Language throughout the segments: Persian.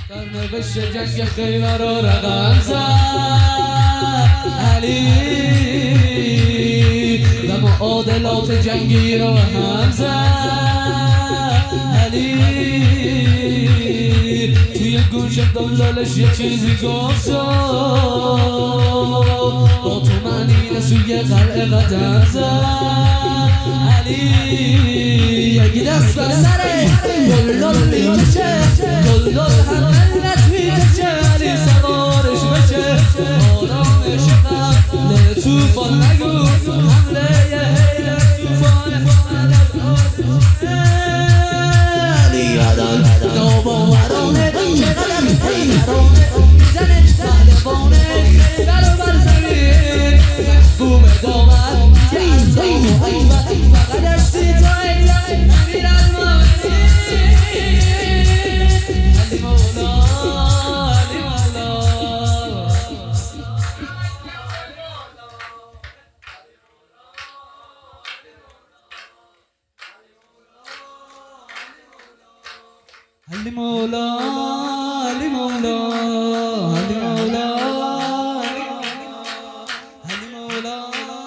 در نوشت جنگ خیبر و رقم زد علی و معادلات جنگی رو هم زد علی. توی گوش دلالش یه چیزی گفت با تو معنی سوی قلعه قدم زد علی. یکی دست بر سره دلال میکشه دلال همه میکشه علی سوارش بشه آرامش قبل توفان نگو حمله یه توفان علی قدم ناباورانه چقدر حیرانه میزنه طالبانه برابر زمین محبوب دامن که از تو محبت فقط اشتی تو امیر المومنین علی مولا علی مولا. علی مولا علی مولا علی مولا علی مولا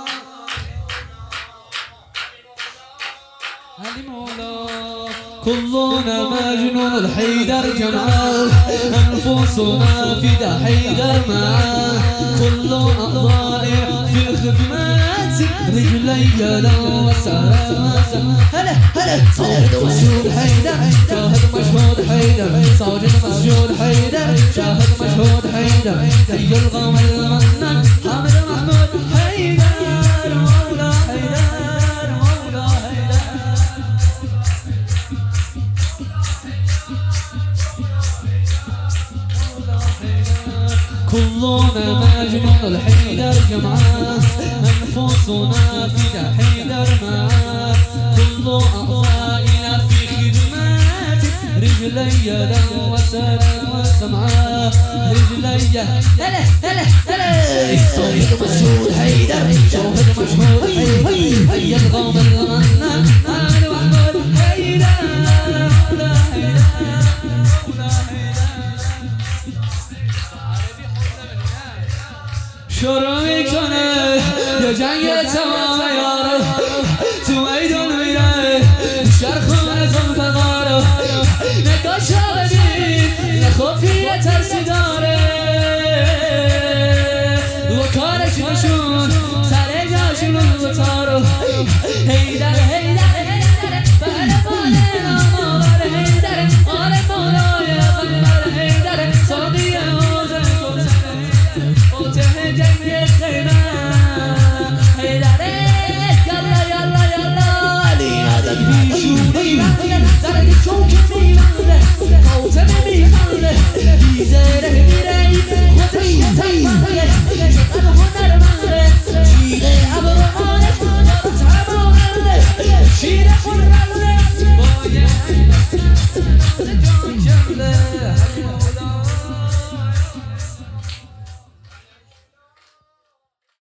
علی مولا. كلنا مجنون الحيدر جمعه أنفسنا فدا حيدر معاه كل أعضائي في خدمات رجلي لو وسلام. هلا هلا صاحب مسجود حيدر شاهد مشهود حيدر صاجد مسجود حيدر شاهد مشهود حيدر هي الغام المنان حامد محمود حيدر مولا حيدر مولا حيدر. كلنا مجنون الحيدر جمعه أنفسنا فدا حيدر معاه كل أعضائنا في خدمات رجلي لو وسمعاه رجلي هلا هلا هلا صاحب مسجود حيدر شاهد مشهود حيدر هيا الغام الغنان حامد محمود حيدر مولا حيدر مولا حيدر. شروع میکنه یه جنگ تمام یاره تو میدون میره شرخونه زنفقاره نگاش رو ببین نخوفی یه ترسی داره و کارش نشون سر جاشون رو تارو هیدر هیدر هیدر پهلوان آمار هیدر آل مولای قلبر هیدر صادی آزم کوته جنگ خیمه هیدره یالا یالا یالا علی عدد بیشونی درد چوک میمانده کوته میمانده بیزره میره خودش تیمانده شقد هنرمنده شیره ابروانه تمامنده شیره خورمنده باید جان جمله